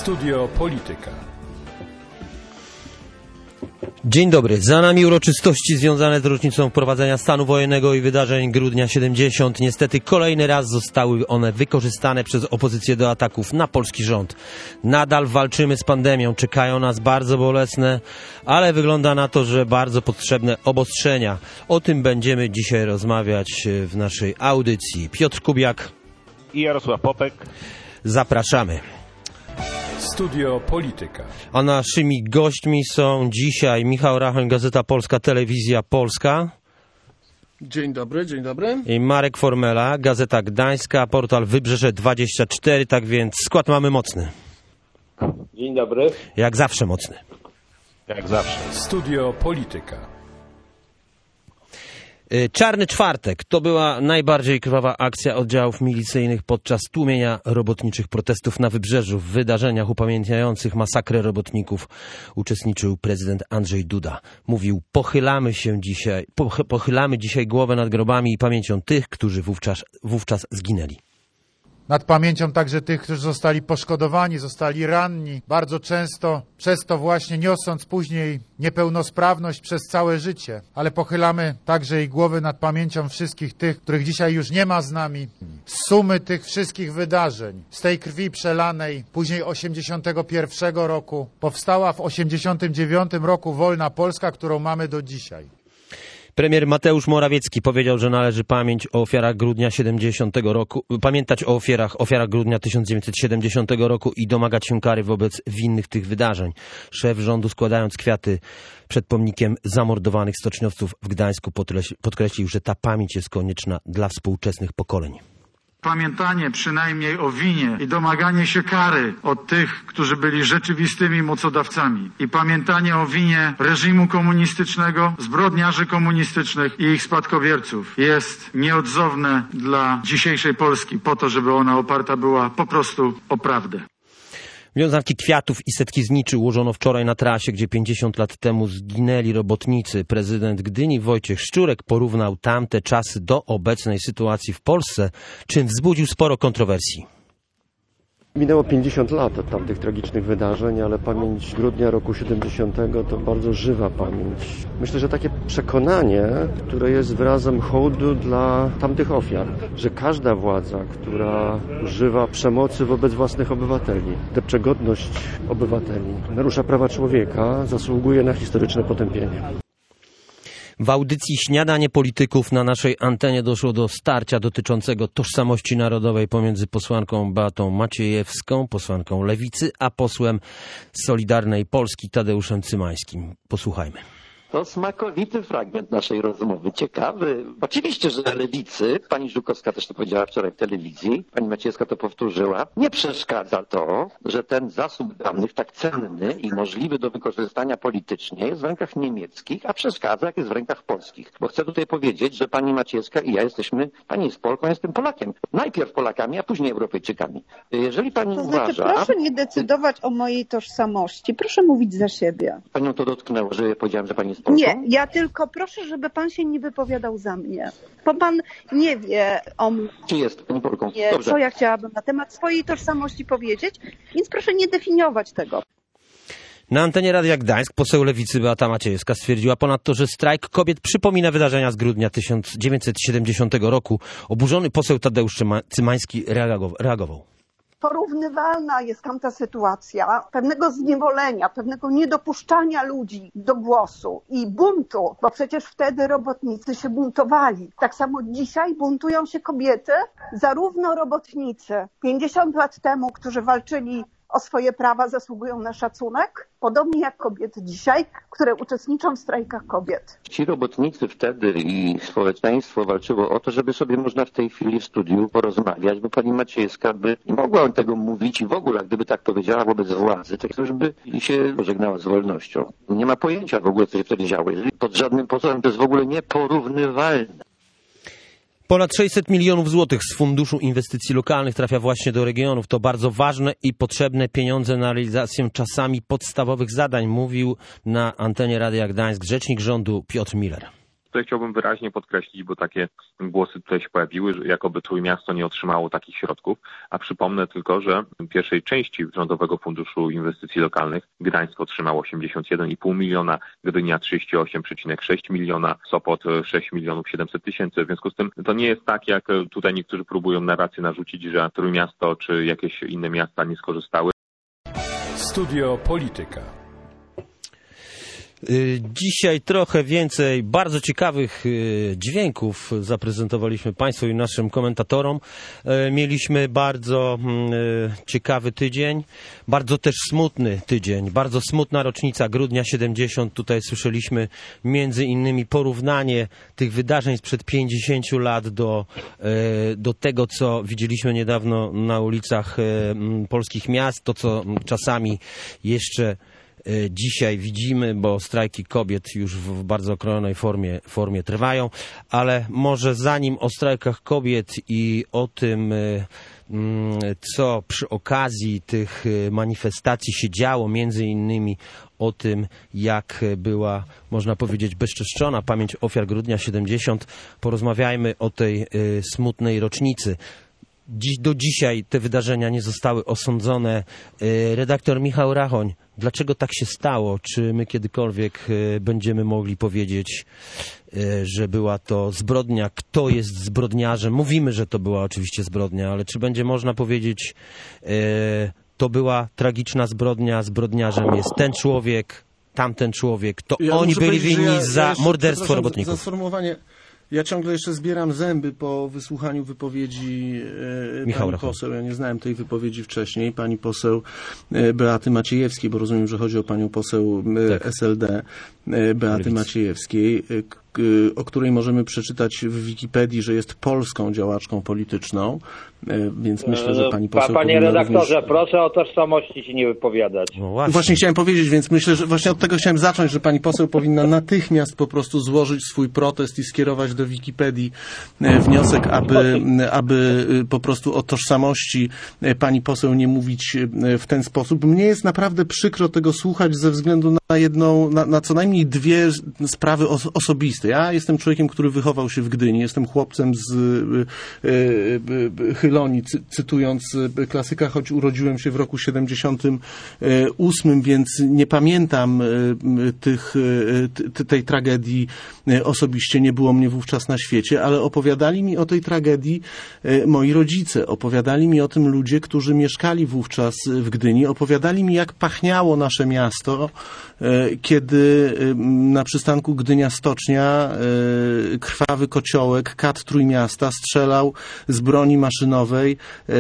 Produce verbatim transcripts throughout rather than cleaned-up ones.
Studio Polityka. Dzień dobry. Za nami uroczystości związane z rocznicą wprowadzenia stanu wojennego i wydarzeń grudnia siedemdziesiąt. Niestety kolejny raz zostały one wykorzystane przez opozycję do ataków na polski rząd. Nadal walczymy z pandemią, czekają nas bardzo bolesne, ale wygląda na to, że bardzo potrzebne obostrzenia. O tym będziemy dzisiaj rozmawiać w naszej audycji. Piotr Kubiak i Jarosław Popek. Zapraszamy. Studio Polityka. A naszymi gośćmi są dzisiaj Michał Rachoń, Gazeta Polska, Telewizja Polska. Dzień dobry, dzień dobry. I Marek Formela, Gazeta Gdańska, portal Wybrzeże dwadzieścia cztery, tak więc skład mamy mocny. Dzień dobry. Jak zawsze mocny. Jak zawsze. Studio Polityka. Czarny Czwartek to była najbardziej krwawa akcja oddziałów milicyjnych podczas tłumienia robotniczych protestów na Wybrzeżu. W wydarzeniach upamiętniających masakrę robotników uczestniczył prezydent Andrzej Duda. Mówił: pochylamy się dzisiaj, pochylamy dzisiaj głowę nad grobami i pamięcią tych, którzy wówczas, wówczas zginęli. Nad pamięcią także tych, którzy zostali poszkodowani, zostali ranni, bardzo często przez to właśnie niosąc później niepełnosprawność przez całe życie. Ale pochylamy także i głowy nad pamięcią wszystkich tych, których dzisiaj już nie ma z nami. Z sumy tych wszystkich wydarzeń, z tej krwi przelanej, później osiemdziesiątego pierwszego roku, powstała w osiemdziesiątym dziewiątym roku wolna Polska, którą mamy do dzisiaj. Premier Mateusz Morawiecki powiedział, że należy pamięć o ofiarach grudnia siedemdziesiątego roku, pamiętać o ofiarach, ofiarach grudnia tysiąc dziewięćset siedemdziesiątego roku i domagać się kary wobec winnych tych wydarzeń. Szef rządu, składając kwiaty przed pomnikiem zamordowanych stoczniowców w Gdańsku, podkreślił, że ta pamięć jest konieczna dla współczesnych pokoleń. Pamiętanie przynajmniej o winie i domaganie się kary od tych, którzy byli rzeczywistymi mocodawcami. I pamiętanie o winie reżimu komunistycznego, zbrodniarzy komunistycznych i ich spadkobierców jest nieodzowne dla dzisiejszej Polski, po to, żeby ona oparta była po prostu o prawdę. Wiązanki kwiatów i setki zniczy ułożono wczoraj na trasie, gdzie pięćdziesiąt lat temu zginęli robotnicy. Prezydent Gdyni Wojciech Szczurek porównał tamte czasy do obecnej sytuacji w Polsce, czym wzbudził sporo kontrowersji. Minęło pięćdziesiąt lat od tamtych tragicznych wydarzeń, ale pamięć grudnia roku siedemdziesiątego to bardzo żywa pamięć. Myślę, że takie przekonanie, które jest wyrazem hołdu dla tamtych ofiar, że każda władza, która używa przemocy wobec własnych obywateli, depcze godność obywateli, narusza prawa człowieka, zasługuje na historyczne potępienie. W audycji Śniadanie Polityków na naszej antenie doszło do starcia dotyczącego tożsamości narodowej pomiędzy posłanką Beatą Maciejewską, posłanką Lewicy, a posłem Solidarnej Polski Tadeuszem Cymańskim. Posłuchajmy. To smakowity fragment naszej rozmowy, ciekawy. Oczywiście, że Lewicy, pani Żukowska też to powiedziała wczoraj w telewizji, pani Maciejewska to powtórzyła, nie przeszkadza to, że ten zasób danych tak cenny i możliwy do wykorzystania politycznie jest w rękach niemieckich, a przeszkadza, jak jest w rękach polskich. Bo chcę tutaj powiedzieć, że pani Maciejewska i ja jesteśmy, pani jest Polką, ja jestem Polakiem. Najpierw Polakami, a później Europejczykami. Jeżeli pani to uważa... Znaczy, proszę nie decydować o mojej tożsamości, proszę mówić za siebie. Panią to dotknęło, że ja powiedziałem, że pani jest Polką? Nie, ja tylko proszę, żeby pan się nie wypowiadał za mnie, bo pan nie wie o mnie. Czy jest pani Polką? Dobrze. Co ja chciałabym na temat swojej tożsamości powiedzieć, więc proszę nie definiować tego. Na antenie Radia Gdańsk poseł Lewicy Beata Maciejewska stwierdziła ponadto, że strajk kobiet przypomina wydarzenia z grudnia tysiąc dziewięćset siedemdziesiątego roku. Oburzony poseł Tadeusz Cymański reagował. Porównywalna jest tamta sytuacja pewnego zniewolenia, pewnego niedopuszczania ludzi do głosu i buntu, bo przecież wtedy robotnicy się buntowali. Tak samo dzisiaj buntują się kobiety, zarówno robotnicy pięćdziesiąt lat temu, którzy walczyli o swoje prawa, zasługują na szacunek, podobnie jak kobiety dzisiaj, które uczestniczą w strajkach kobiet. Ci robotnicy wtedy i społeczeństwo walczyło o to, żeby sobie można w tej chwili w studiu porozmawiać, bo pani Maciejewska by nie mogła tego mówić i w ogóle, gdyby tak powiedziała wobec władzy, to już by się pożegnała z wolnością. Nie ma pojęcia w ogóle, co się wtedy działo. Pod żadnym pozorem to jest w ogóle nieporównywalne. Ponad sześćset milionów złotych z Funduszu Inwestycji Lokalnych trafia właśnie do regionów. To bardzo ważne i potrzebne pieniądze na realizację czasami podstawowych zadań, mówił na antenie Radia Gdańsk rzecznik rządu Piotr Miller. tutaj chciałbym wyraźnie podkreślić, bo takie głosy tutaj się pojawiły, że jakoby Trójmiasto nie otrzymało takich środków, a przypomnę tylko, że w pierwszej części Rządowego Funduszu Inwestycji Lokalnych Gdańsk otrzymało osiemdziesiąt jeden i pół miliona, Gdynia trzydzieści osiem przecinek sześć miliona, Sopot sześć milionów siedemset tysięcy. W związku z tym to nie jest tak, jak tutaj niektórzy próbują narrację narzucić, że Trójmiasto czy jakieś inne miasta nie skorzystały. Studio Polityka. Dzisiaj trochę więcej bardzo ciekawych dźwięków zaprezentowaliśmy Państwu i naszym komentatorom. Mieliśmy bardzo ciekawy tydzień, bardzo też smutny tydzień, bardzo smutna rocznica grudnia siedemdziesiąt. Tutaj słyszeliśmy między innymi porównanie tych wydarzeń sprzed pięćdziesięciu lat do, do tego, co widzieliśmy niedawno na ulicach polskich miast, to co czasami jeszcze dzisiaj widzimy, bo strajki kobiet już w bardzo okrojonej formie, formie trwają, ale może zanim o strajkach kobiet i o tym, co przy okazji tych manifestacji się działo, między innymi o tym, jak była, można powiedzieć, bezczeszczona pamięć ofiar grudnia siedemdziesiąt, porozmawiajmy o tej smutnej rocznicy. Dziś, do dzisiaj te wydarzenia nie zostały osądzone. Redaktor Michał Rachoń, dlaczego tak się stało? Czy my kiedykolwiek będziemy mogli powiedzieć, że była to zbrodnia? Kto jest zbrodniarzem? Mówimy, że to była oczywiście zbrodnia, ale czy będzie można powiedzieć, to była tragiczna zbrodnia, zbrodniarzem jest ten człowiek, tamten człowiek, to ja oni byli winni ja, za ja jeszcze, morderstwo robotników? Za sformułowanie. Ja ciągle jeszcze zbieram zęby po wysłuchaniu wypowiedzi e, Michał pani poseł. Ja nie znałem tej wypowiedzi wcześniej. Pani poseł e, Beaty Maciejewskiej, bo rozumiem, że chodzi o panią poseł e, tak. S L D e, Beaty Lewicy. Maciejewskiej, e, k, o której możemy przeczytać w Wikipedii, że jest polską działaczką polityczną, e, więc myślę, że pani poseł... Pa, panie redaktorze, również... proszę o tożsamości się nie wypowiadać. No właśnie. właśnie chciałem powiedzieć, więc myślę, że właśnie od tego chciałem zacząć, że pani poseł powinna natychmiast po prostu złożyć swój protest i skierować do Wikipedii wniosek, aby, aby po prostu o tożsamości pani poseł nie mówić w ten sposób. Mnie jest naprawdę przykro tego słuchać ze względu na jedną, na, na co najmniej dwie sprawy os osobiste. Ja jestem człowiekiem, który wychował się w Gdyni, jestem chłopcem z y, y, Chylonii, cy, cytując klasyka, choć urodziłem się w roku siedemdziesiątym ósmym, więc nie pamiętam tych, tej tragedii osobiście, nie było mnie wówczas na świecie, ale opowiadali mi o tej tragedii moi rodzice, opowiadali mi o tym ludzie, którzy mieszkali wówczas w Gdyni, opowiadali mi, jak pachniało nasze miasto, kiedy na przystanku Gdynia-Stocznia krwawy kociołek, kat Trójmiasta strzelał z broni maszynowej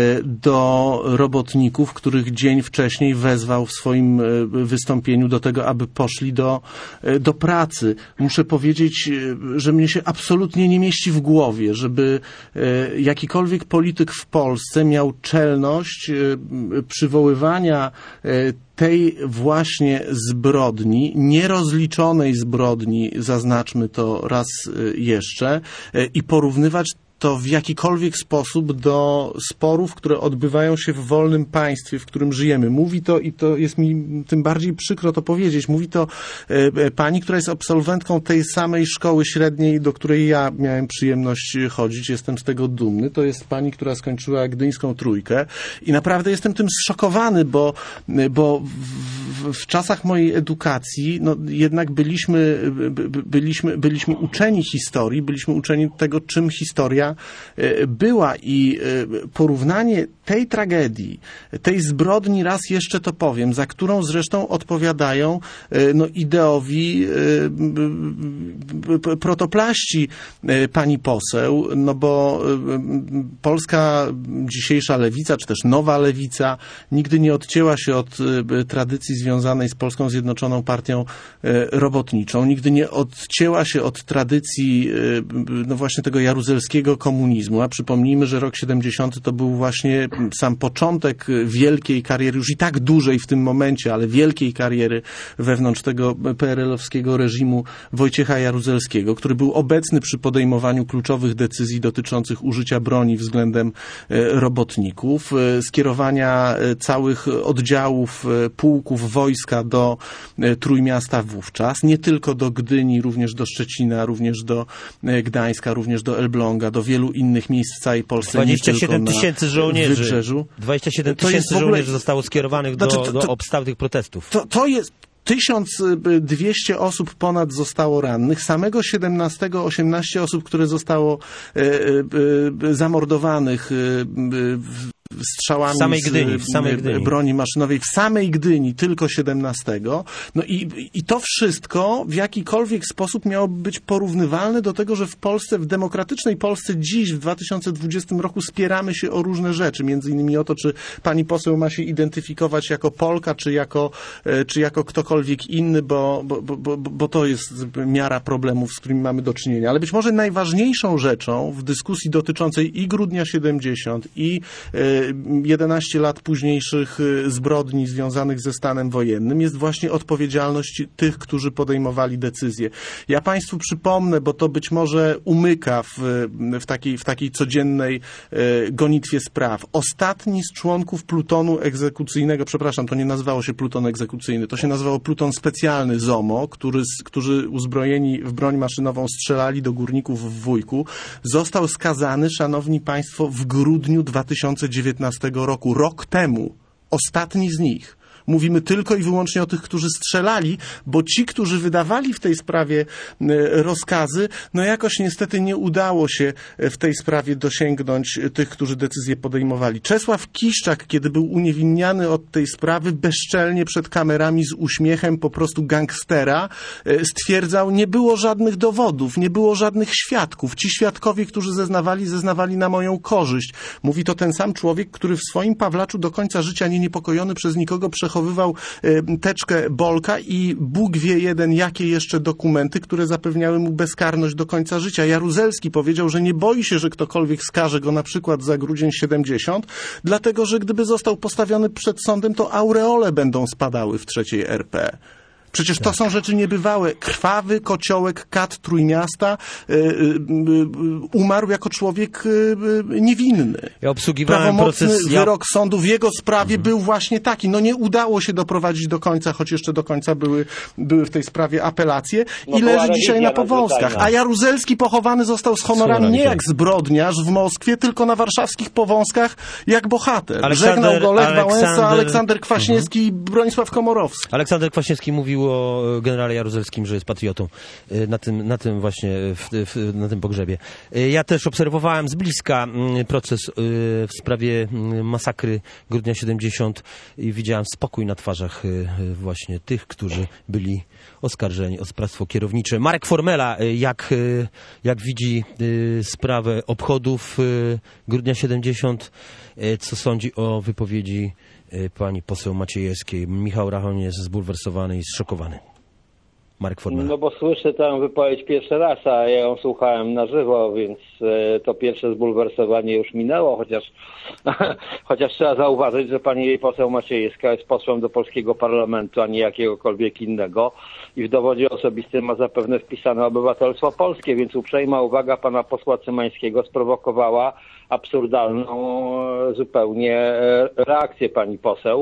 do robotników, których dzień wcześniej wezwał w swoim wystąpieniu do tego, aby poszli do, do pracy. Muszę powiedzieć, że mnie się absolutnie nie mieści w głowie, żeby jakikolwiek polityk w Polsce miał czelność przywoływania tej właśnie zbrodni, nierozliczonej zbrodni, zaznaczmy to raz jeszcze, i porównywać to w jakikolwiek sposób do sporów, które odbywają się w wolnym państwie, w którym żyjemy. Mówi to, i to jest mi tym bardziej przykro to powiedzieć, mówi to e, pani, która jest absolwentką tej samej szkoły średniej, do której ja miałem przyjemność chodzić. Jestem z tego dumny. To jest pani, która skończyła Gdyńską Trójkę i naprawdę jestem tym zszokowany, bo, bo w, w czasach mojej edukacji no, jednak byliśmy, by, byliśmy, byliśmy uczeni historii, byliśmy uczeni tego, czym historia była, i porównanie tej tragedii, tej zbrodni, raz jeszcze to powiem, za którą zresztą odpowiadają no, ideowi protoplaści pani poseł, no bo polska dzisiejsza lewica, czy też nowa lewica nigdy nie odcięła się od tradycji związanej z Polską Zjednoczoną Partią Robotniczą, nigdy nie odcięła się od tradycji no właśnie tego jaruzelskiego komunizmu, a przypomnijmy, że rok siedemdziesiąty to był właśnie sam początek wielkiej kariery, już i tak dużej w tym momencie, ale wielkiej kariery wewnątrz tego P R L-owskiego reżimu Wojciecha Jaruzelskiego, który był obecny przy podejmowaniu kluczowych decyzji dotyczących użycia broni względem robotników, skierowania całych oddziałów, pułków wojska do Trójmiasta wówczas, nie tylko do Gdyni, również do Szczecina, również do Gdańska, również do Elbląga, do wielu innych miejsc w całej Polsce. dwadzieścia siedem tysięcy żołnierzy. Wybrzeżu. dwadzieścia siedem tysięcy ogóle... żołnierzy zostało skierowanych do, znaczy, to, to, do obstaw tych protestów. To, to jest tysiąc dwieście osób ponad zostało rannych, samego siedemnastego osiemnaście osób, które zostało e, e, zamordowanych e, strzałami w samej Gdyni, w samej Gdyni. z broni maszynowej, w samej Gdyni, tylko siedemnastego. No i, i to wszystko w jakikolwiek sposób miałoby być porównywalne do tego, że w Polsce, w demokratycznej Polsce dziś, w dwa tysiące dwudziestym roku spieramy się o różne rzeczy, między innymi o to, czy pani poseł ma się identyfikować jako Polka, czy jako, czy jako ktokolwiek inny, bo, bo, bo, bo to jest miara problemów, z którymi mamy do czynienia. Ale być może najważniejszą rzeczą w dyskusji dotyczącej i Grudnia siedemdziesiąt i jedenaście lat późniejszych zbrodni związanych ze stanem wojennym jest właśnie odpowiedzialność tych, którzy podejmowali decyzje. Ja państwu przypomnę, bo to być może umyka w, w, takiej, w takiej codziennej gonitwie spraw. Ostatni z członków plutonu egzekucyjnego, przepraszam, to nie nazywało się pluton egzekucyjny, to się nazywało pluton specjalny ZOMO, który, którzy uzbrojeni w broń maszynową strzelali do górników w Wujku, został skazany, szanowni państwo, w grudniu dwa tysiące dziewiętnastego roku, rok temu. Ostatni z nich. Mówimy tylko i wyłącznie o tych, którzy strzelali, bo ci, którzy wydawali w tej sprawie rozkazy, no jakoś niestety nie udało się w tej sprawie dosięgnąć tych, którzy decyzje podejmowali. Czesław Kiszczak, kiedy był uniewinniany od tej sprawy, bezczelnie przed kamerami z uśmiechem po prostu gangstera stwierdzał, nie było żadnych dowodów, nie było żadnych świadków. Ci świadkowie, którzy zeznawali, zeznawali na moją korzyść. Mówi to ten sam człowiek, który w swoim Pawlaczu do końca życia nie niepokojony przez nikogo przechowywał teczkę Bolka i Bóg wie jeden, jakie jeszcze dokumenty, które zapewniały mu bezkarność do końca życia. Jaruzelski powiedział, że nie boi się, że ktokolwiek skaże go na przykład za grudzień siedemdziesiąt, dlatego, że gdyby został postawiony przed sądem, to aureole będą spadały w trzeciej R P. Przecież to są rzeczy niebywałe. Krwawy kociołek Kat Trójmiasta y, y, y, umarł jako człowiek y, y, niewinny. Ja obsługiwałem Prawomocny proces... wyrok sądu w jego sprawie mhm. był właśnie taki. No nie udało się doprowadzić do końca, choć jeszcze do końca były, były w tej sprawie apelacje. I no leży dzisiaj na powązkach. A Jaruzelski pochowany został z honorami nie jak zbrodniarz w Moskwie, tylko na warszawskich powązkach jak bohater. Aleksander, Żegnał go Lech Aleksander... Wałęsa, Aleksander Kwaśniewski mhm. i Bronisław Komorowski. Aleksander Kwaśniewski mówił o generale Jaruzelskim, że jest patriotą na tym, na tym właśnie, w, w, na tym pogrzebie. Ja też obserwowałem z bliska proces w sprawie masakry grudnia siedemdziesiąt i widziałem spokój na twarzach właśnie tych, którzy byli oskarżeni o sprawstwo kierownicze. Marek Formela, jak, jak widzi sprawę obchodów grudnia siedemdziesiąt, co sądzi o wypowiedzi pani poseł Maciejewskiej? Michał Rachoń jest zbulwersowany i zszokowany. Marek Formela. No bo słyszę tę wypowiedź pierwszy raz, a ja ją słuchałem na żywo, więc to pierwsze zbulwersowanie już minęło, chociaż, chociaż trzeba zauważyć, że pani poseł Maciejewska jest posłem do polskiego parlamentu, a nie jakiegokolwiek innego i w dowodzie osobistym ma zapewne wpisane obywatelstwo polskie, więc uprzejma uwaga pana posła Cymańskiego sprowokowała absurdalną zupełnie reakcję pani poseł,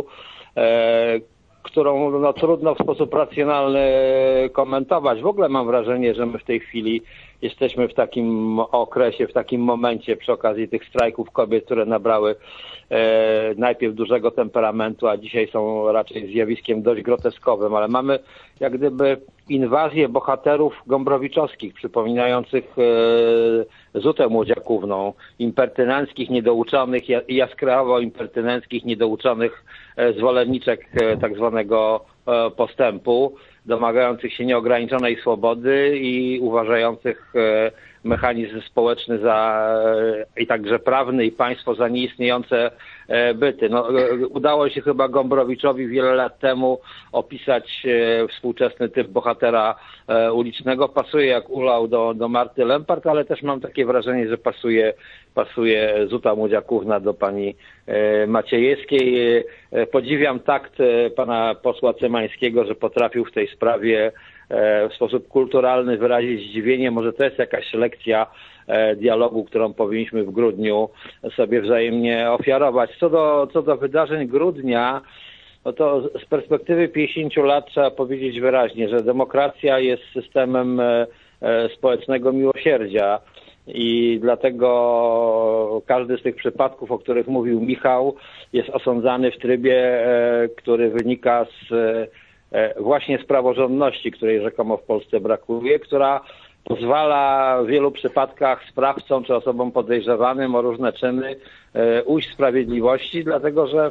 którą no, trudno w sposób racjonalny komentować. W ogóle mam wrażenie, że my w tej chwili jesteśmy w takim okresie, w takim momencie przy okazji tych strajków kobiet, które nabrały e, najpierw dużego temperamentu, a dzisiaj są raczej zjawiskiem dość groteskowym, ale mamy jak gdyby inwazję bohaterów gombrowiczowskich, przypominających e, Zutę Młodziakówną, impertynenckich, niedouczonych, jaskrawo impertynenckich, niedouczonych e, zwolenniczek e, tak zwanego e, postępu, domagających się nieograniczonej swobody i uważających mechanizm społeczny za i także prawny i państwo za nieistniejące byty. No, udało się chyba Gombrowiczowi wiele lat temu opisać współczesny typ bohatera ulicznego. Pasuje jak ulał do, do Marty Lempart, ale też mam takie wrażenie, że pasuje, pasuje Zuta Młodziakówna do pani Maciejewskiej. Podziwiam takt pana posła Cymańskiego, że potrafił w tej sprawie w sposób kulturalny wyrazić zdziwienie. Może to jest jakaś lekcja dialogu, którą powinniśmy w grudniu sobie wzajemnie ofiarować. Co do, co do wydarzeń grudnia, no to z perspektywy pięćdziesięciu lat trzeba powiedzieć wyraźnie, że demokracja jest systemem społecznego miłosierdzia i dlatego każdy z tych przypadków, o których mówił Michał, jest osądzany w trybie, który wynika z właśnie z praworządności, której rzekomo w Polsce brakuje, która pozwala w wielu przypadkach sprawcom czy osobom podejrzewanym o różne czyny ujść sprawiedliwości, dlatego że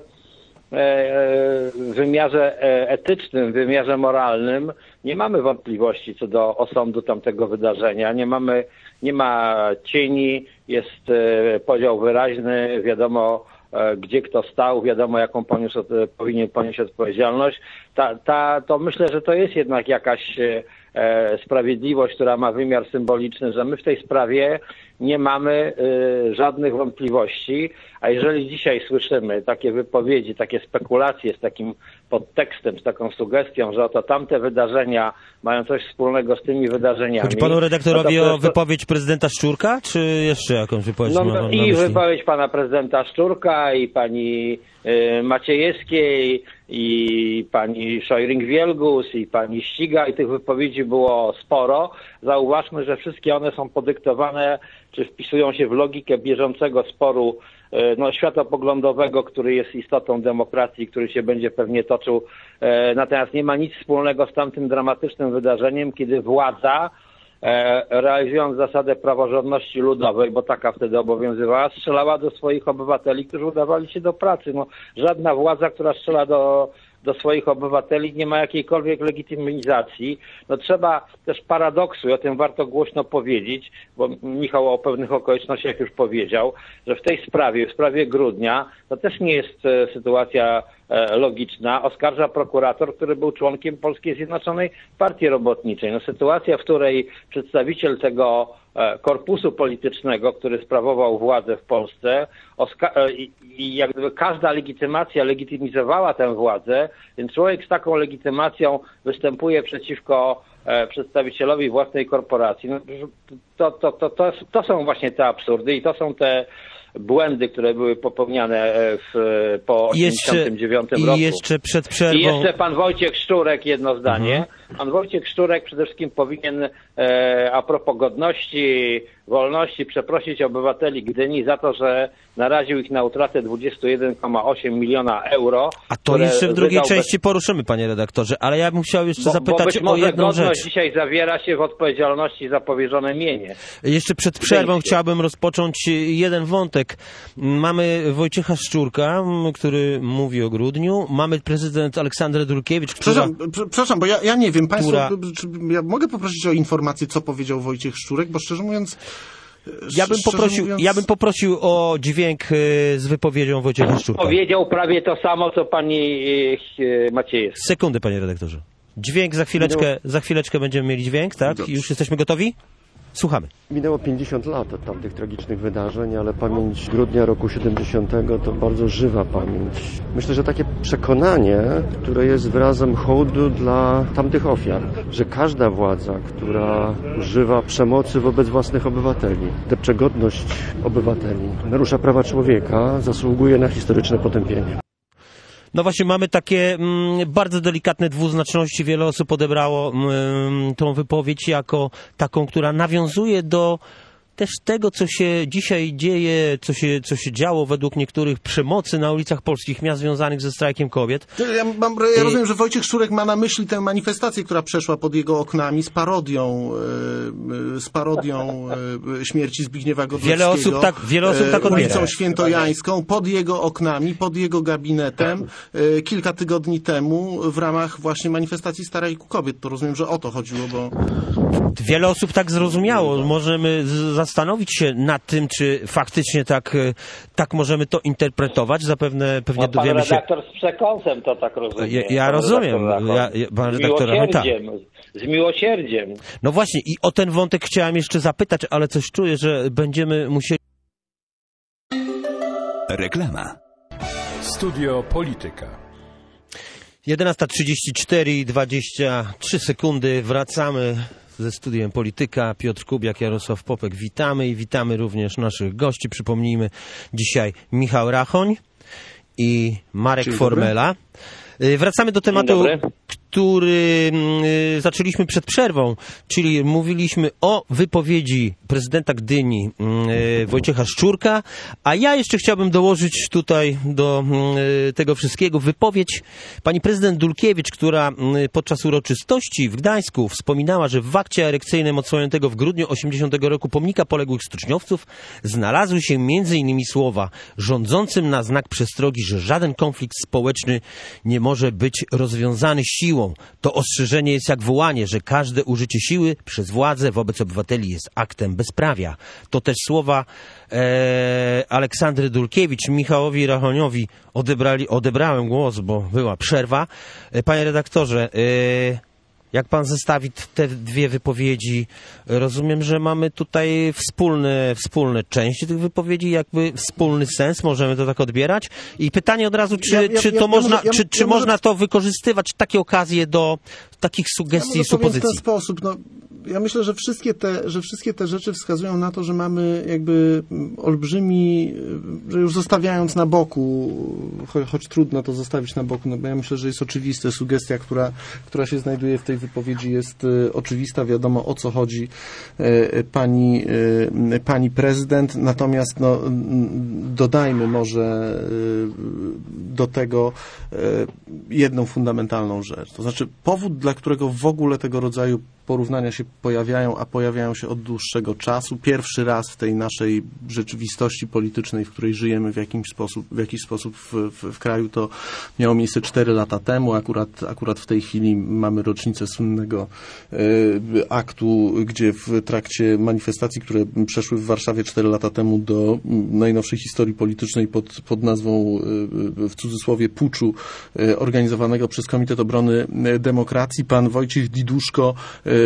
w wymiarze etycznym, w wymiarze moralnym nie mamy wątpliwości co do osądu tamtego wydarzenia. Nie mamy, nie ma cieni, jest podział wyraźny, wiadomo gdzie kto stał, wiadomo jaką poniósł, powinien ponieść odpowiedzialność. Ta, ta, to myślę, że to jest jednak jakaś e, sprawiedliwość, która ma wymiar symboliczny, że my w tej sprawie nie mamy e, żadnych wątpliwości, a jeżeli dzisiaj słyszymy takie wypowiedzi, takie spekulacje z takim podtekstem, z taką sugestią, że oto tamte wydarzenia mają coś wspólnego z tymi wydarzeniami. Chodzi panu redaktorowi no to, o wypowiedź prezydenta Szczurka, czy jeszcze jakąś wypowiedź? No, ma, i wypowiedź pana prezydenta Szczurka i pani y, Maciejewskiej i pani Szojring-Wielgus i pani Ściga i tych wypowiedzi było sporo. Zauważmy, że wszystkie one są podyktowane, czy wpisują się w logikę bieżącego sporu no, światopoglądowego, który jest istotą demokracji, który się będzie pewnie toczył. Natomiast nie ma nic wspólnego z tamtym dramatycznym wydarzeniem, kiedy władza, realizując zasadę praworządności ludowej, bo taka wtedy obowiązywała, strzelała do swoich obywateli, którzy udawali się do pracy. No, żadna władza, która strzela do, do swoich obywateli, nie ma jakiejkolwiek legitymizacji. No, trzeba też paradoksu, i o tym warto głośno powiedzieć, bo Michał o pewnych okolicznościach już powiedział, że w tej sprawie, w sprawie Grudnia, to też nie jest e, sytuacja e, logiczna. Oskarża prokurator, który był członkiem Polskiej Zjednoczonej Partii Robotniczej. No, sytuacja, w której przedstawiciel tego e, korpusu politycznego, który sprawował władzę w Polsce, oska- i, i jak gdyby każda legitymacja legitymizowała tę władzę, więc człowiek z taką legitymacją występuje przeciwko e, przedstawicielowi własnej korporacji. No, to, to, to, to, to są właśnie te absurdy i to są te błędy, które były popełniane w, po osiemdziesiątym dziewiątym roku. I jeszcze przed przerwą... I jeszcze pan Wojciech Szczurek, jedno zdanie. Mhm. Pan Wojciech Szczurek przede wszystkim powinien e, a propos godności, wolności przeprosić obywateli Gdyni za to, że naraził ich na utratę dwadzieścia jeden przecinek osiem miliona euro. A to jeszcze w drugiej części bez... poruszymy, panie redaktorze, ale ja bym chciał jeszcze bo, zapytać bo o jedną rzecz. Godność dzisiaj zawiera się w odpowiedzialności za powierzone mienie. Jeszcze przed przerwą Dzięki. chciałbym rozpocząć jeden wątek. Mamy Wojciecha Szczurka, który mówi o grudniu. Mamy prezydent Aleksandrę Dulkiewicz, która... Przepraszam, przepraszam bo ja, ja nie wiem. Państwo, która... czy ja mogę poprosić o informację, co powiedział Wojciech Szczurek, bo szczerze mówiąc... Ja bym, poprosił, mówiąc... ja bym poprosił o dźwięk z wypowiedzią Wojciecha Szczurka. Powiedział prawie to samo, co pani Maciejewska. Sekundę, panie redaktorze. Dźwięk za chwileczkę, za chwileczkę będziemy mieli dźwięk, tak? Dobrze. Już jesteśmy gotowi? Słuchamy. Minęło pięćdziesiąt lat od tamtych tragicznych wydarzeń, ale pamięć grudnia roku siedemdziesiątego to bardzo żywa pamięć. Myślę, że takie przekonanie, które jest wyrazem hołdu dla tamtych ofiar, że każda władza, która używa przemocy wobec własnych obywateli, depcze godność obywateli, narusza prawa człowieka, zasługuje na historyczne potępienie. No właśnie, mamy takie mm, bardzo delikatne dwuznaczności. Wiele osób odebrało mm, tą wypowiedź jako taką, która nawiązuje do też tego, co się dzisiaj dzieje, co się, co się działo według niektórych przemocy na ulicach polskich miast związanych ze strajkiem kobiet. Ja, mam, ja rozumiem, że Wojciech Szczurek ma na myśli tę manifestację, która przeszła pod jego oknami z parodią, z parodią śmierci Zbigniewa Godlewskiego. Wiele osób tak, wiele osób tak odbiera. Ulicą Świętojańską, pod jego oknami, pod jego gabinetem, kilka tygodni temu w ramach właśnie manifestacji strajku kobiet. To rozumiem, że o to chodziło, bo... Wiele osób tak zrozumiało. Możemy z- zastanowić się nad tym, czy faktycznie tak, e, tak możemy to interpretować. Zapewne pewnie No, pan dowiemy się... redaktor z przekąsem to tak rozumie. Ja, ja Pan rozumiem. redaktor Ja, ja, pan z redaktor Rachon, tak. miłosierdziem. Z miłosierdziem. No właśnie, i o ten wątek chciałem jeszcze zapytać, ale coś czuję, że będziemy musieli... Reklama. Studio Polityka. jedenasta trzydzieści cztery i dwadzieścia trzy sekundy. Wracamy ze studiem Polityka. Piotr Kubiak, Jarosław Popek. Witamy i witamy również naszych gości. Przypomnijmy, dzisiaj Michał Rachoń i Marek Dzień Formela. Y, Wracamy do tematu, który y, zaczęliśmy przed przerwą, czyli mówiliśmy o wypowiedzi prezydenta Gdyni y, Wojciecha Szczurka, a ja jeszcze chciałbym dołożyć tutaj do y, tego wszystkiego wypowiedź pani prezydent Dulkiewicz, która y, podczas uroczystości w Gdańsku wspominała, że w akcie erekcyjnym odsłoniętego w grudniu osiemdziesiątego roku pomnika poległych stoczniowców znalazły się między innymi słowa rządzącym na znak przestrogi, że żaden konflikt społeczny nie może być rozwiązany siłą. To ostrzeżenie jest jak wołanie, że każde użycie siły przez władzę wobec obywateli jest aktem bezprawia. To też słowa e, Aleksandry Dulkiewicz. Michałowi Rachoniowi odebrali, odebrałem głos, bo była przerwa. E, panie redaktorze, e, jak pan zestawi te dwie wypowiedzi, rozumiem, że mamy tutaj wspólne, wspólne części tych wypowiedzi, jakby wspólny sens, możemy to tak odbierać. I pytanie od razu, czy, Ja- ja- czy to ja- ja można, może- ja- czy, czy ja może- można to wykorzystywać, takie okazje do takich sugestii Ja i może powiem w supozycji? ten sposób. No, ja myślę, że wszystkie, te, że wszystkie te rzeczy wskazują na to, że mamy jakby olbrzymi, że już zostawiając na boku, cho, choć trudno to zostawić na boku, no bo ja myślę, że jest oczywiste, sugestia, która, która się znajduje w tej wypowiedzi jest e, oczywista, wiadomo o co chodzi e, pani, e, pani prezydent, natomiast no, m, dodajmy może e, do tego e, jedną fundamentalną rzecz, to znaczy powód, dla którego w ogóle tego rodzaju porównania się pojawiają, a pojawiają się od dłuższego czasu. Pierwszy raz w tej naszej rzeczywistości politycznej, w której żyjemy w jakimś sposób, w jakiś sposób w, w, w kraju, to miało miejsce cztery lata temu. Akurat, akurat w tej chwili mamy rocznicę słynnego e, aktu, gdzie w trakcie manifestacji, które przeszły w Warszawie cztery lata temu do najnowszej historii politycznej pod, pod nazwą, e, w cudzysłowie, puczu e, organizowanego przez Komitet Obrony Demokracji, pan Wojciech Diduszko e,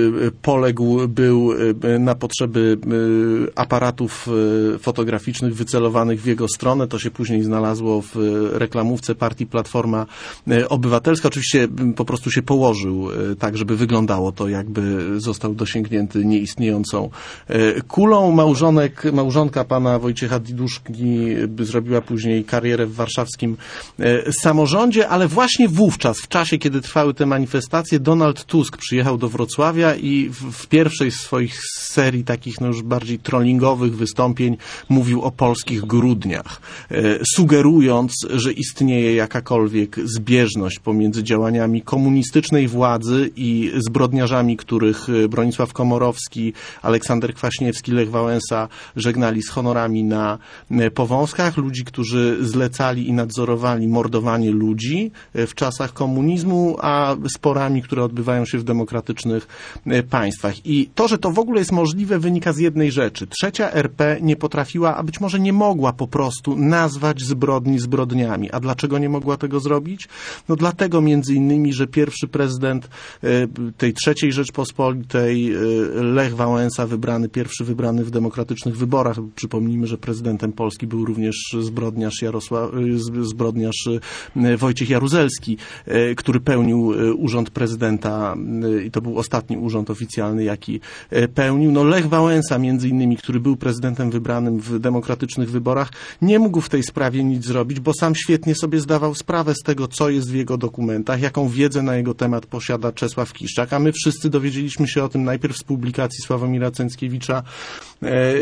poległ był na potrzeby aparatów fotograficznych wycelowanych w jego stronę. To się później znalazło w reklamówce partii Platforma Obywatelska. Oczywiście po prostu się położył tak, żeby wyglądało to, jakby został dosięgnięty nieistniejącą kulą. Małżonek, małżonka pana Wojciecha Diduszki zrobiła później karierę w warszawskim samorządzie, ale właśnie wówczas, w czasie, kiedy trwały te manifestacje, Donald Tusk przyjechał do Wrocławia i w, w pierwszej z swoich serii takich no już bardziej trollingowych wystąpień mówił o polskich grudniach, e, sugerując, że istnieje jakakolwiek zbieżność pomiędzy działaniami komunistycznej władzy i zbrodniarzami, których Bronisław Komorowski, Aleksander Kwaśniewski, Lech Wałęsa żegnali z honorami na Powązkach, ludzi, którzy zlecali i nadzorowali mordowanie ludzi w czasach komunizmu, a sporami, które odbywają się w demokratycznych państwach. I to, że to w ogóle jest możliwe, wynika z jednej rzeczy. Trzecia R P nie potrafiła, a być może nie mogła po prostu nazwać zbrodni zbrodniami. A dlaczego nie mogła tego zrobić? No dlatego między innymi, że pierwszy prezydent tej trzeciej Rzeczpospolitej, Lech Wałęsa, wybrany, pierwszy wybrany w demokratycznych wyborach. Przypomnijmy, że prezydentem Polski był również zbrodniarz Jarosław, zbrodniarz Wojciech Jaruzelski, który pełnił urząd prezydenta i to był ostatni urząd oficjalny, jaki pełnił. No Lech Wałęsa między innymi, który był prezydentem wybranym w demokratycznych wyborach, nie mógł w tej sprawie nic zrobić, bo sam świetnie sobie zdawał sprawę z tego, co jest w jego dokumentach, jaką wiedzę na jego temat posiada Czesław Kiszczak, a my wszyscy dowiedzieliśmy się o tym najpierw z publikacji Sławomira Cęckiewicza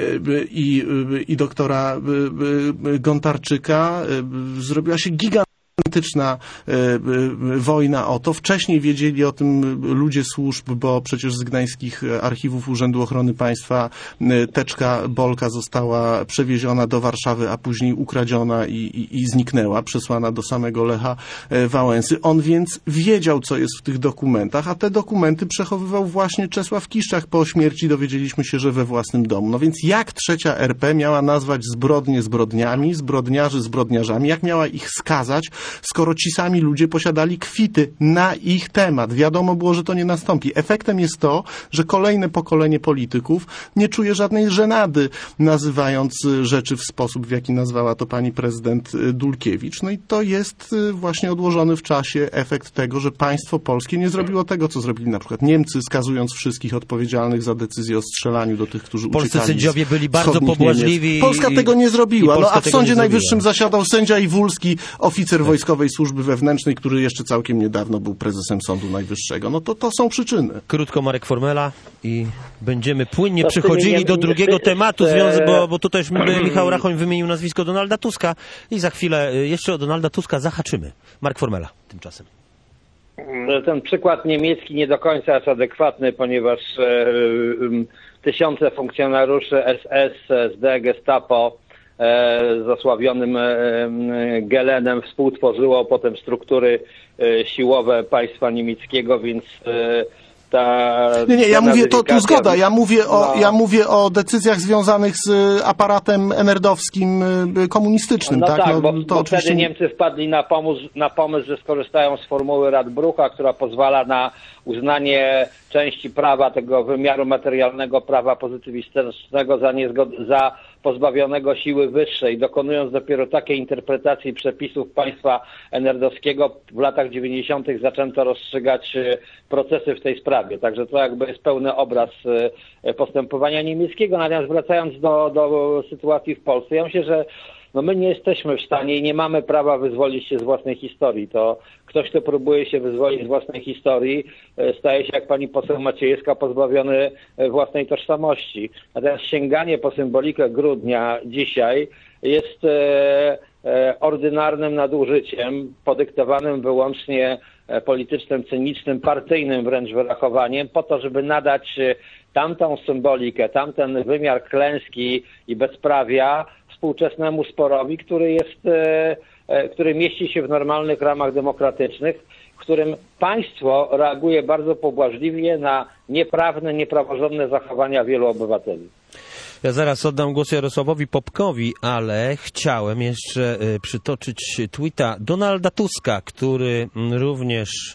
i, i doktora Gontarczyka. Zrobiła się gigantyczna gigantyczna e, e, wojna o to. Wcześniej wiedzieli o tym ludzie służb, bo przecież z gdańskich archiwów Urzędu Ochrony Państwa e, teczka Bolka została przewieziona do Warszawy, a później ukradziona i, i, i zniknęła, przesłana do samego Lecha e, Wałęsy. On więc wiedział, co jest w tych dokumentach, a te dokumenty przechowywał właśnie Czesław Kiszczak. Po śmierci dowiedzieliśmy się, że we własnym domu. No więc jak trzecia R P miała nazwać zbrodnie zbrodniami, zbrodniarzy zbrodniarzami, jak miała ich skazać, skoro ci sami ludzie posiadali kwity na ich temat. Wiadomo było, że to nie nastąpi. Efektem jest to, że kolejne pokolenie polityków nie czuje żadnej żenady, nazywając rzeczy w sposób, w jaki nazwała to pani prezydent Dulkiewicz. No i to jest właśnie odłożony w czasie efekt tego, że państwo polskie nie zrobiło tego, co zrobili na przykład Niemcy, skazując wszystkich odpowiedzialnych za decyzję o strzelaniu do tych, którzy uciekali. Polscy sędziowie byli bardzo pobłażliwi. Niemiec. Polska tego nie zrobiła. No, a w Sądzie Najwyższym zrobiła. zasiadał sędzia Iwulski, oficer Wojskowej Służby Wewnętrznej, który jeszcze całkiem niedawno był prezesem Sądu Najwyższego. No to, to są przyczyny. Krótko Marek Formela i będziemy płynnie To przechodzili nie- do nie- drugiego nie- tematu, e- związa- bo, bo tutaj już Michał Rachoń wymienił nazwisko Donalda Tuska i za chwilę jeszcze o Donalda Tuska zahaczymy. Marek Formela tymczasem. Ten przykład niemiecki nie do końca jest adekwatny, ponieważ e, e, tysiące funkcjonariuszy S S, S D, Gestapo e, z osławionym e, e, Gelenem współtworzyło potem struktury e, siłowe państwa niemieckiego, więc e, ta... Nie, nie, ja mówię, to tu nazyfikacja- zgoda, ja mówię o, No. ja mówię o decyzjach związanych z y, aparatem enerdowskim y, komunistycznym, No tak? tak, No, bo, to bo oczywiście wtedy nie- Niemcy wpadli na pomysł, na pomysł, że skorzystają z formuły Radbrucha, która pozwala na uznanie części prawa, tego wymiaru materialnego prawa pozytywistycznego za, niezgod- za pozbawionego siły wyższej, dokonując dopiero takiej interpretacji przepisów państwa enerdowskiego w latach dziewięćdziesiątych zaczęto rozstrzygać e, procesy w tej sprawie. Także to jakby jest pełny obraz e, postępowania niemieckiego. Natomiast wracając do, do sytuacji w Polsce, ja myślę, że no my nie jesteśmy w stanie i nie mamy prawa wyzwolić się z własnej historii. To ktoś, kto próbuje się wyzwolić z własnej historii, e, staje się, jak pani poseł Maciejewska, pozbawiony e, własnej tożsamości. Natomiast sięganie po symbolikę grudnia dzisiaj jest e, e, ordynarnym nadużyciem, podyktowanym wyłącznie e, politycznym, cynicznym, partyjnym wręcz wyrachowaniem, po to, żeby nadać e, tamtą symbolikę, tamten wymiar klęski i bezprawia współczesnemu sporowi, który jest, e, e, który mieści się w normalnych ramach demokratycznych, w którym państwo reaguje bardzo pobłażliwie na nieprawne, niepraworządne zachowania wielu obywateli. Ja zaraz oddam głos Jarosławowi Popkowi, ale chciałem jeszcze y, przytoczyć tweeta Donalda Tuska, który mm, również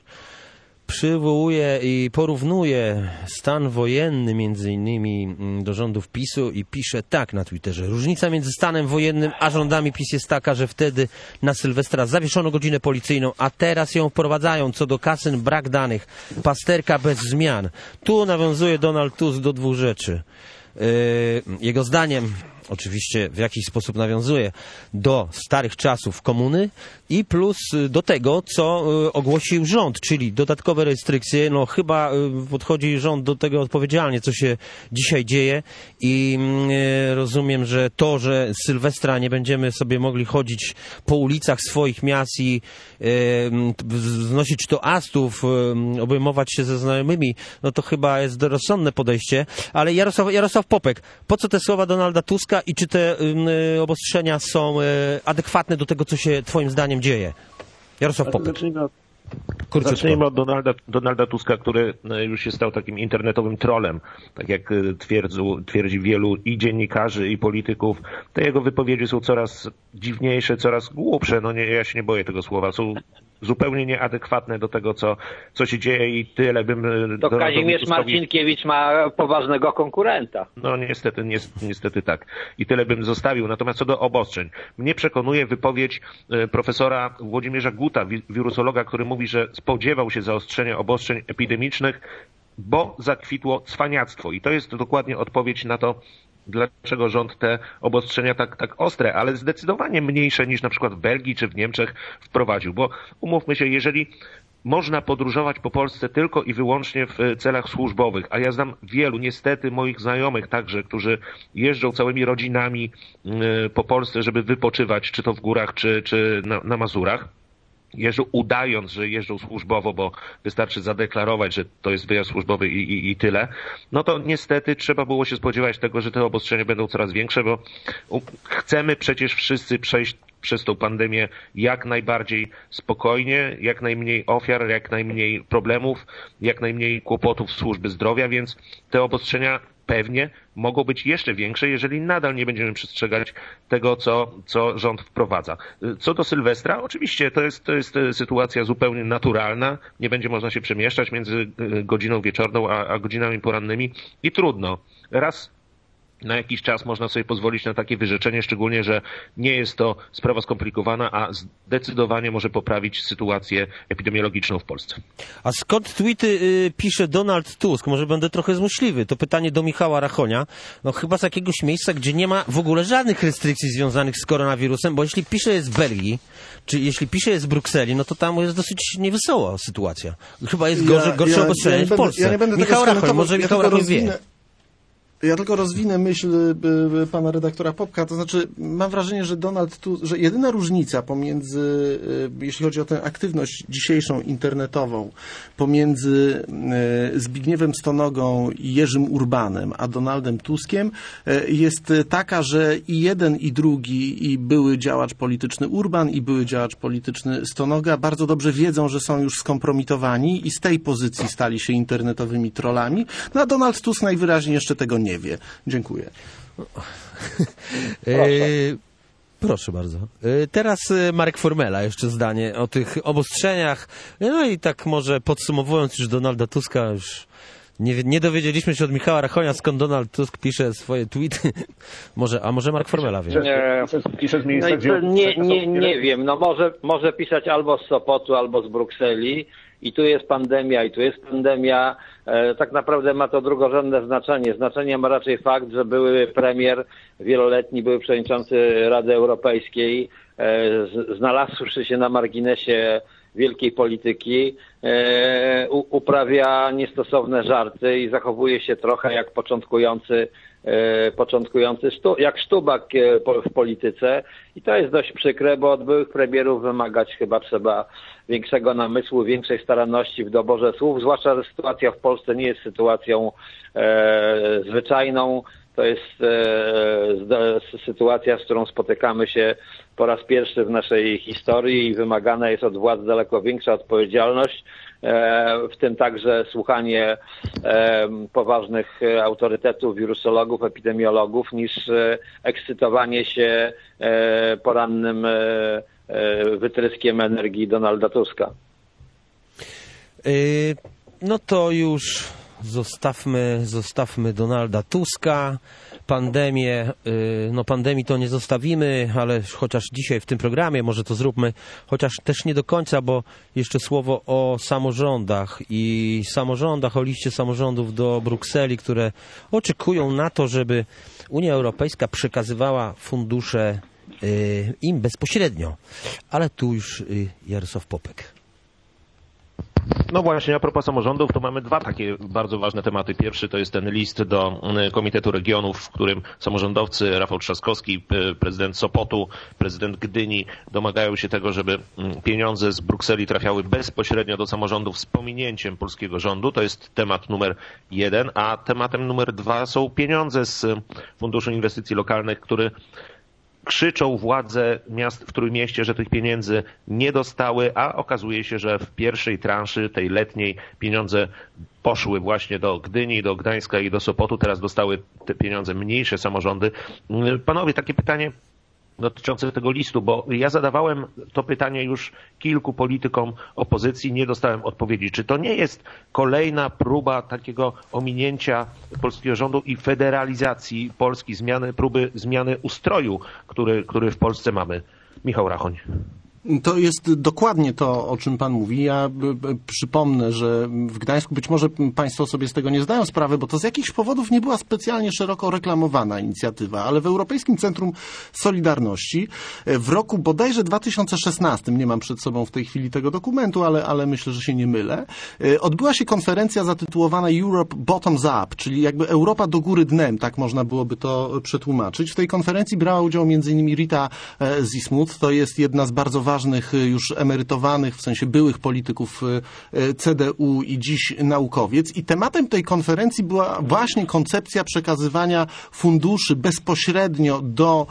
przywołuje i porównuje stan wojenny między innymi do rządów PiSu i pisze tak na Twitterze. Różnica między stanem wojennym a rządami PiS jest taka, że wtedy na Sylwestra zawieszono godzinę policyjną, a teraz ją wprowadzają. Co do kasyn brak danych. Pasterka bez zmian. Tu nawiązuje Donald Tusk do dwóch rzeczy. Jego zdaniem oczywiście w jakiś sposób nawiązuje do starych czasów komuny i plus do tego, co ogłosił rząd, czyli dodatkowe restrykcje. No chyba podchodzi rząd do tego odpowiedzialnie, co się dzisiaj dzieje i rozumiem, że to, że Sylwestra nie będziemy sobie mogli chodzić po ulicach swoich miast i znosić toastów, obejmować się ze znajomymi, no to chyba jest rozsądne podejście. Ale Jarosław, Jarosław Popek, po co te słowa Donalda Tuska i czy te y, obostrzenia są y, adekwatne do tego, co się twoim zdaniem dzieje? Jarosław Popek. Zacznijmy od, Króciutko. zacznijmy od Donalda, Donalda Tuska, który już się stał takim internetowym trolem. Tak jak twierdzą, twierdzi wielu i dziennikarzy, i polityków. Te jego wypowiedzi są coraz dziwniejsze, coraz głupsze. No nie, ja się nie boję tego słowa. Są zupełnie nieadekwatne do tego, co, co się dzieje i tyle bym... To Donaldowi Kazimierz Tuskowi- Marcinkiewicz ma poważnego konkurenta. No niestety, niestety, niestety tak. I tyle bym zostawił. Natomiast co do obostrzeń. Mnie przekonuje wypowiedź e, profesora Włodzimierza Guta, wi- wirusologa, który mówi, że spodziewał się zaostrzenia obostrzeń epidemicznych, bo zakwitło cwaniactwo. I to jest dokładnie odpowiedź na to, dlaczego rząd te obostrzenia tak, tak ostre, ale zdecydowanie mniejsze niż na przykład w Belgii czy w Niemczech wprowadził. Bo umówmy się, jeżeli można podróżować po Polsce tylko i wyłącznie w celach służbowych, a ja znam wielu, niestety moich znajomych także, którzy jeżdżą całymi rodzinami po Polsce, żeby wypoczywać, czy to w górach, czy, czy na, na Mazurach, jeżdżą udając, że jeżdżą służbowo, bo wystarczy zadeklarować, że to jest wyjazd służbowy i, i, i tyle, no to niestety trzeba było się spodziewać tego, że te obostrzenia będą coraz większe, bo chcemy przecież wszyscy przejść przez tą pandemię jak najbardziej spokojnie, jak najmniej ofiar, jak najmniej problemów, jak najmniej kłopotów służby zdrowia, więc te obostrzenia pewnie mogą być jeszcze większe, jeżeli nadal nie będziemy przestrzegać tego, co, co rząd wprowadza. Co do Sylwestra, oczywiście to jest, to jest sytuacja zupełnie naturalna. Nie będzie można się przemieszczać między godziną wieczorną a, a godzinami porannymi i trudno. Raz na jakiś czas można sobie pozwolić na takie wyrzeczenie, szczególnie, że nie jest to sprawa skomplikowana, a zdecydowanie może poprawić sytuację epidemiologiczną w Polsce. A skąd tweety y, pisze Donald Tusk? Może będę trochę złośliwy. To pytanie do Michała Rachonia. No chyba z jakiegoś miejsca, gdzie nie ma w ogóle żadnych restrykcji związanych z koronawirusem, bo jeśli pisze jest z Belgii, czy jeśli pisze jest z Brukseli, no to tam jest dosyć niewesoła sytuacja. Chyba jest gorsze, ja, gorsze ja, obostrzenie ja w Polsce. Ja nie będę Michał Rachoń, może ja Michał Rachoń wie. Ja tylko rozwinę myśl y, pana redaktora Popka, to znaczy mam wrażenie, że Donald Tusk, że jedyna różnica pomiędzy, y, jeśli chodzi o tę aktywność dzisiejszą internetową, pomiędzy y, Zbigniewem Stonogą i Jerzym Urbanem, a Donaldem Tuskiem y, jest taka, że i jeden i drugi, i były działacz polityczny Urban, i były działacz polityczny Stonoga bardzo dobrze wiedzą, że są już skompromitowani i z tej pozycji stali się internetowymi trollami, no a Donald Tusk najwyraźniej jeszcze tego nie wie. Dziękuję. Proszę. Proszę bardzo. Teraz Marek Formela, jeszcze zdanie o tych obostrzeniach. No i tak może podsumowując już Donalda Tuska, już nie, nie dowiedzieliśmy się od Michała Rachonia, skąd Donald Tusk pisze swoje tweety. Może, a może Marek Formela wie? Nie, Pisze z no miejsca, i to nie, nie, nie wiem. No może, może pisać albo z Sopotu, albo z Brukseli. I tu jest pandemia, i tu jest pandemia. E, tak naprawdę ma to drugorzędne znaczenie. Znaczenie ma raczej fakt, że były premier wieloletni, były przewodniczący Rady Europejskiej, e, z, znalazłszy się na marginesie wielkiej polityki, e, u, uprawia niestosowne żarty i zachowuje się trochę jak początkujący e, początkujący stu, jak Sztubak e, po, w polityce. I to jest dość przykre, bo od byłych premierów wymagać chyba trzeba większego namysłu, większej staranności w doborze słów, zwłaszcza, że sytuacja w Polsce nie jest sytuacją e, zwyczajną. To jest e, sytuacja, z którą spotykamy się po raz pierwszy w naszej historii i wymagana jest od władz daleko większa odpowiedzialność, e, w tym także słuchanie e, poważnych autorytetów, wirusologów, epidemiologów, niż e, ekscytowanie się e, porannym e, wytryskiem energii Donalda Tuska. Yy, no to już zostawmy, zostawmy Donalda Tuska. Pandemię, yy, no pandemii to nie zostawimy, ale chociaż dzisiaj w tym programie może to zróbmy, chociaż też nie do końca, bo jeszcze słowo o samorządach i samorządach, o liście samorządów do Brukseli, które oczekują na to, żeby Unia Europejska przekazywała fundusze im bezpośrednio. Ale tu już Jarosław Popek. No właśnie, a propos samorządów, to mamy dwa takie bardzo ważne tematy. Pierwszy to jest ten list do Komitetu Regionów, w którym samorządowcy Rafał Trzaskowski, prezydent Sopotu, prezydent Gdyni domagają się tego, żeby pieniądze z Brukseli trafiały bezpośrednio do samorządów z pominięciem polskiego rządu. To jest temat numer jeden, a tematem numer dwa są pieniądze z Funduszu Inwestycji Lokalnych, który krzyczą władze miast w Trójmieście, że tych pieniędzy nie dostały, a okazuje się, że w pierwszej transzy, tej letniej, pieniądze poszły właśnie do Gdyni, do Gdańska i do Sopotu. Teraz dostały te pieniądze mniejsze samorządy. Panowie, takie pytanie dotyczące tego listu, bo ja zadawałem to pytanie już kilku politykom opozycji, nie dostałem odpowiedzi. Czy to nie jest kolejna próba takiego ominięcia polskiego rządu i federalizacji Polski, zmiany, próby zmiany ustroju, który, który w Polsce mamy? Michał Rachoń. To jest dokładnie to, o czym pan mówi. Ja przypomnę, że w Gdańsku być może państwo sobie z tego nie zdają sprawy, bo to z jakichś powodów nie była specjalnie szeroko reklamowana inicjatywa, ale w Europejskim Centrum Solidarności w roku bodajże dwa tysiące szesnastym, nie mam przed sobą w tej chwili tego dokumentu, ale, ale myślę, że się nie mylę, odbyła się konferencja zatytułowana Europe Bottoms Up, czyli jakby Europa do góry dnem, tak można byłoby to przetłumaczyć. W tej konferencji brała udział między innymi Rita Zismuth, to jest jedna z bardzo ważnych poważnych, już emerytowanych, w sensie byłych polityków C D U i dziś naukowiec. I tematem tej konferencji była właśnie koncepcja przekazywania funduszy bezpośrednio do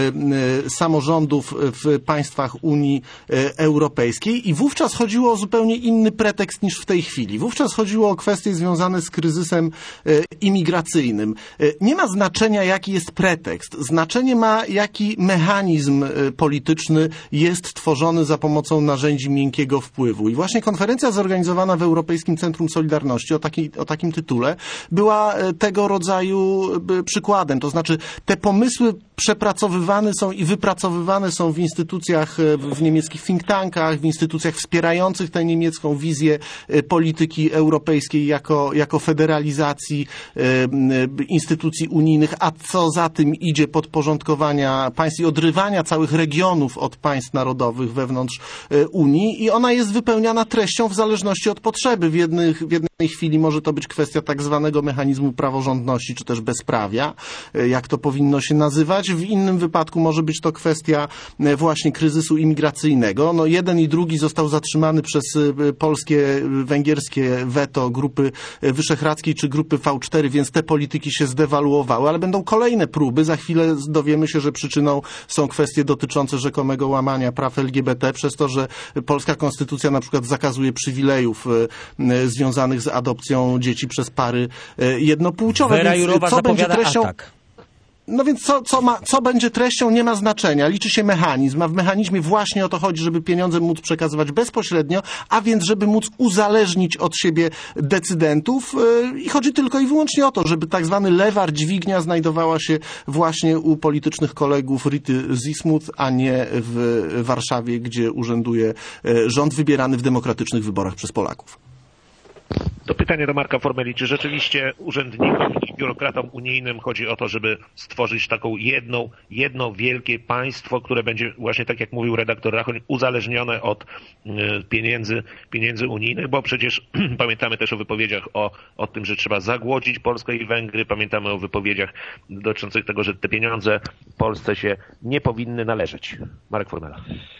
samorządów w państwach Unii Europejskiej. I wówczas chodziło o zupełnie inny pretekst niż w tej chwili. Wówczas chodziło o kwestie związane z kryzysem imigracyjnym. Nie ma znaczenia, jaki jest pretekst. Znaczenie ma, jaki mechanizm polityczny jest tworzony za pomocą narzędzi miękkiego wpływu. I właśnie konferencja zorganizowana w Europejskim Centrum Solidarności o, taki, o takim tytule była tego rodzaju przykładem. To znaczy te pomysły przepracowywane są i wypracowywane są w instytucjach, w niemieckich think tankach, w instytucjach wspierających tę niemiecką wizję polityki europejskiej jako, jako federalizacji instytucji unijnych, a co za tym idzie podporządkowania państw i odrywania całych regionów od państw narodowych wewnątrz Unii i ona jest wypełniana treścią w zależności od potrzeby. W, jednych, w jednej chwili może to być kwestia tak zwanego mechanizmu praworządności, czy też bezprawia, jak to powinno się nazywać. W innym wypadku może być to kwestia właśnie kryzysu imigracyjnego. No jeden i drugi został zatrzymany przez polskie, węgierskie weto grupy wyszehradzkiej czy grupy V cztery, więc te polityki się zdewaluowały, ale będą kolejne próby. Za chwilę dowiemy się, że przyczyną są kwestie dotyczące rzekomego łamania praw L G B T przez to, że polska konstytucja na przykład zakazuje przywilejów związanych z adopcją dzieci przez pary jednopłciowe. Wera więc Jourowa co będzie zapowiada treścią... atak. No więc co, co, ma, co będzie treścią, nie ma znaczenia. Liczy się mechanizm, a w mechanizmie właśnie o to chodzi, żeby pieniądze móc przekazywać bezpośrednio, a więc żeby móc uzależnić od siebie decydentów i chodzi tylko i wyłącznie o to, żeby tak zwany lewar, dźwignia znajdowała się właśnie u politycznych kolegów Rity Zismuth, a nie w Warszawie, gdzie urzęduje rząd wybierany w demokratycznych wyborach przez Polaków. To pytanie do Marka Formeli. Czy rzeczywiście urzędnikom i biurokratom unijnym chodzi o to, żeby stworzyć taką jedną, jedno wielkie państwo, które będzie właśnie, tak jak mówił redaktor Rachoń, uzależnione od pieniędzy, pieniędzy unijnych, bo przecież pamiętamy też o wypowiedziach o, o tym, że trzeba zagłodzić Polskę i Węgry. Pamiętamy o wypowiedziach dotyczących tego, że te pieniądze Polsce się nie powinny należeć. Marek Formela.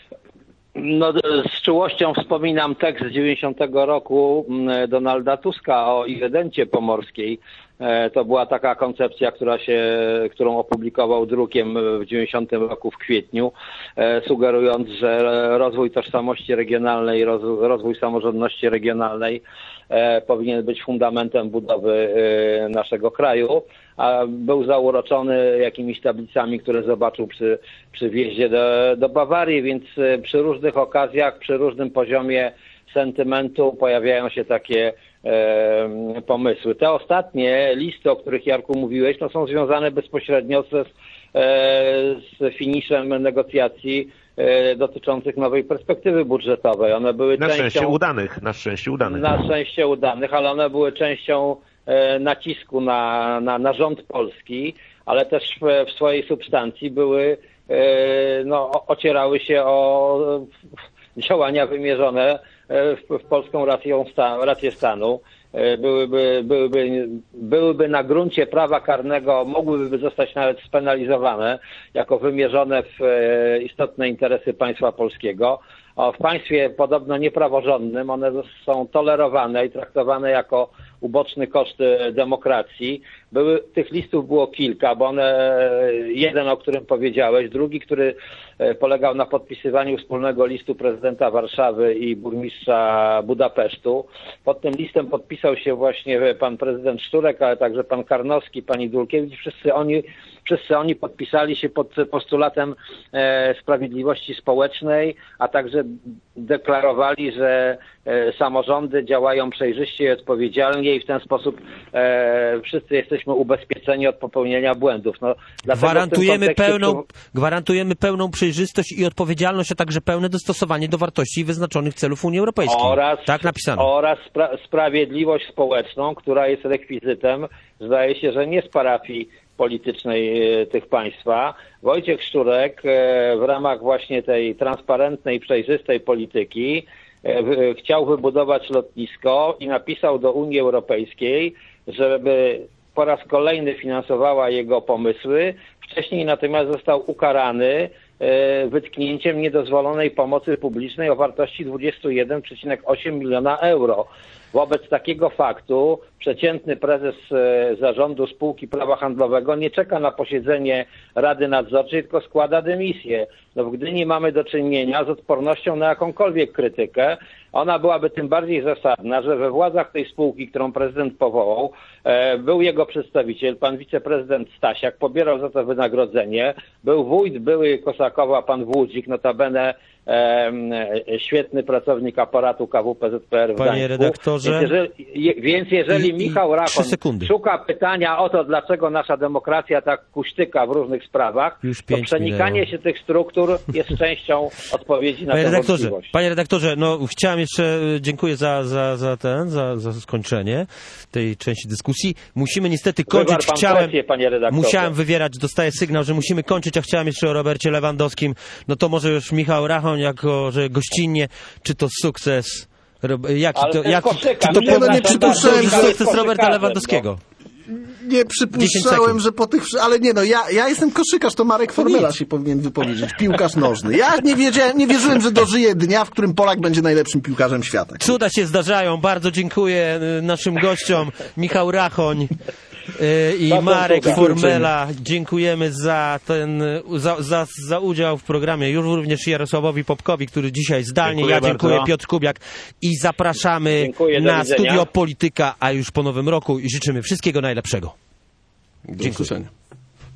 No, z czułością wspominam tekst z dziewięćdziesiątego roku Donalda Tuska o incydencie pomorskiej. To była taka koncepcja, która się, którą opublikował drukiem w dziewięćdziesiątym roku w kwietniu, sugerując, że rozwój tożsamości regionalnej, rozwój samorządności regionalnej powinien być fundamentem budowy naszego kraju, a był zauroczony jakimiś tablicami, które zobaczył przy, przy wjeździe do, do Bawarii, więc przy różnych okazjach, przy różnym poziomie sentymentu pojawiają się takie e, pomysły. Te ostatnie listy, o których, Jarku, mówiłeś, no, są związane bezpośrednio z, e, z finiszem negocjacji e, dotyczących nowej perspektywy budżetowej. One były na częścią, szczęście udanych, na szczęście udanych. Na szczęście udanych, ale one były częścią e, nacisku na, na, na rząd polski, ale też w, w swojej substancji były, e, no, ocierały się o działania wymierzone w, w polską rację, rację stanu. Byłyby, byłyby, byłyby na gruncie prawa karnego, mogłyby zostać nawet spenalizowane jako wymierzone w istotne interesy państwa polskiego. A w państwie podobno niepraworządnym one są tolerowane i traktowane jako uboczny koszt demokracji. Były, tych listów było kilka, bo one, jeden, o którym powiedziałeś, drugi, który polegał na podpisywaniu wspólnego listu prezydenta Warszawy i burmistrza Budapesztu. Pod tym listem podpisał się właśnie pan prezydent Szczurek, ale także pan Karnowski, pani Dulkiewicz. Wszyscy oni, wszyscy oni podpisali się pod postulatem e, sprawiedliwości społecznej, a także deklarowali, że e, samorządy działają przejrzyście i odpowiedzialnie i w ten sposób e, wszyscy jesteśmy ubezpieczeni od popełnienia błędów. No, gwarantujemy, pełną, gwarantujemy pełną przejrzystość i odpowiedzialność, a także pełne dostosowanie do wartości i wyznaczonych celów Unii Europejskiej. Oraz, tak napisano. Oraz spra- sprawiedliwość społeczną, która jest rekwizytem, zdaje się, że nie z parafii politycznej tych państwa. Wojciech Szczurek w ramach właśnie tej transparentnej, przejrzystej polityki chciał wybudować lotnisko i napisał do Unii Europejskiej, żeby po raz kolejny finansowała jego pomysły. Wcześniej natomiast został ukarany wytknięciem niedozwolonej pomocy publicznej o wartości dwadzieścia jeden przecinek osiem miliona euro. Wobec takiego faktu przeciętny prezes zarządu spółki prawa handlowego nie czeka na posiedzenie Rady Nadzorczej, tylko składa dymisję. No w Gdyni mamy do czynienia z odpornością na jakąkolwiek krytykę. Ona byłaby tym bardziej zasadna, że we władzach tej spółki, którą prezydent powołał, był jego przedstawiciel, pan wiceprezydent Stasiak, pobierał za to wynagrodzenie, był wójt były Kosakowa, pan Włódzik, notabene e, świetny pracownik aparatu K W P Z P R w Panie Gdańsku. redaktorze. Więc jeżeli, więc jeżeli I, Michał i Rachon szuka pytania o to, dlaczego nasza demokracja tak kuśtyka w różnych sprawach, Już to pięć przenikanie minęło. się tych struktur jest częścią odpowiedzi na Panie tę redaktorze, wątpliwość. panie redaktorze, no chciałem jeszcze, dziękuję za, za, za ten, za, za skończenie tej części dyskusji. Musimy niestety kończyć. Wywarł pan Chciałem, presję, panie redaktorze. musiałem wywierać, dostaję sygnał, że musimy kończyć, a chciałem jeszcze o Robercie Lewandowskim. No to może już Michał Rachon, jako że gościnnie, czy to sukces, jaki Ale to, to jest jaki, koszykarz. czy to Nie, po- no nie czy to przypuszczałem, jest że- sukces Roberta koszykarzem, Lewandowskiego? Nie przypuszczałem, że po tych... Ale nie no, ja, ja jestem koszykarz, to Marek Formela się powinien wypowiedzieć. Piłkarz nożny. Ja nie wiedziałem, nie wierzyłem, że dożyję dnia, w którym Polak będzie najlepszym piłkarzem świata. Cuda się zdarzają. Bardzo dziękuję y, naszym gościom. Michał Rachoń y, i Bardzo Marek cuda. Formela. Dziękujemy za ten, y, za, za, za udział w programie. Już również Jarosławowi Popkowi, który dzisiaj zdalnie. Dziękuję ja dziękuję, bardzo. Piotr Kubiak. I zapraszamy Dziękuję, do na widzenia. Studio Polityka, a już po nowym roku i życzymy wszystkiego najlepszego. Do usłyszenia.